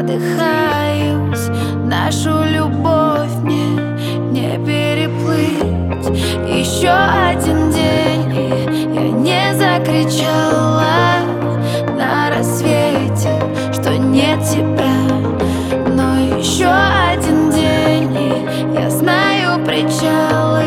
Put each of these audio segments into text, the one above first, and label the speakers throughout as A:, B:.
A: задыхаюсь. Нашу любовь мне не переплыть. Еще один день, и я не закричала на рассвете, что нет тебя. Но еще один день, и я знаю причалы.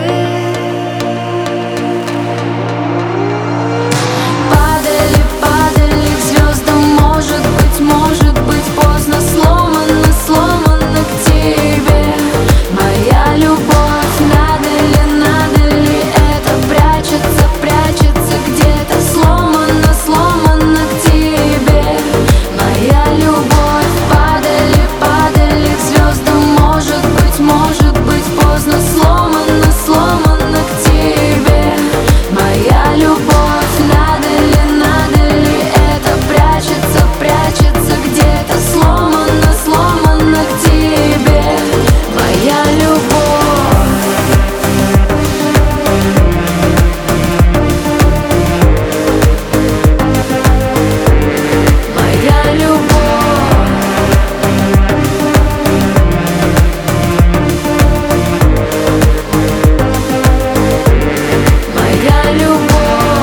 A: Может быть поздно, сломано к тебе. Моя любовь, надо ли это прячется где-то. Сломано к тебе. Моя любовь, падали к звездам. Может быть поздно, сломано к тебе. Моя любовь, надо ли это прячется где-то. Сломано к тебе. Моя любовь. Моя любовь. Моя любовь.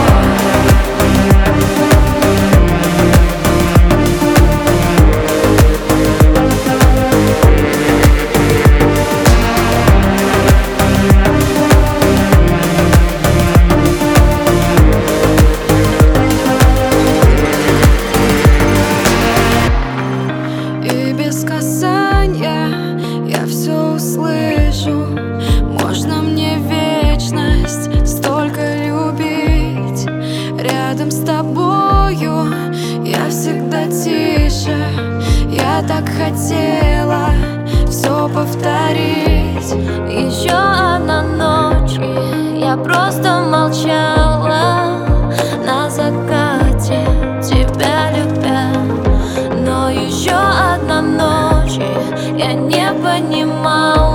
A: И без касания я все услышу. Можно мне вечность столько любить. Рядом с тобою я всегда тише. Я так хотела все повторить. Еще одна ночь, и я просто молчала на закате, тебя любя. Но еще одна ночь, и я не понимала.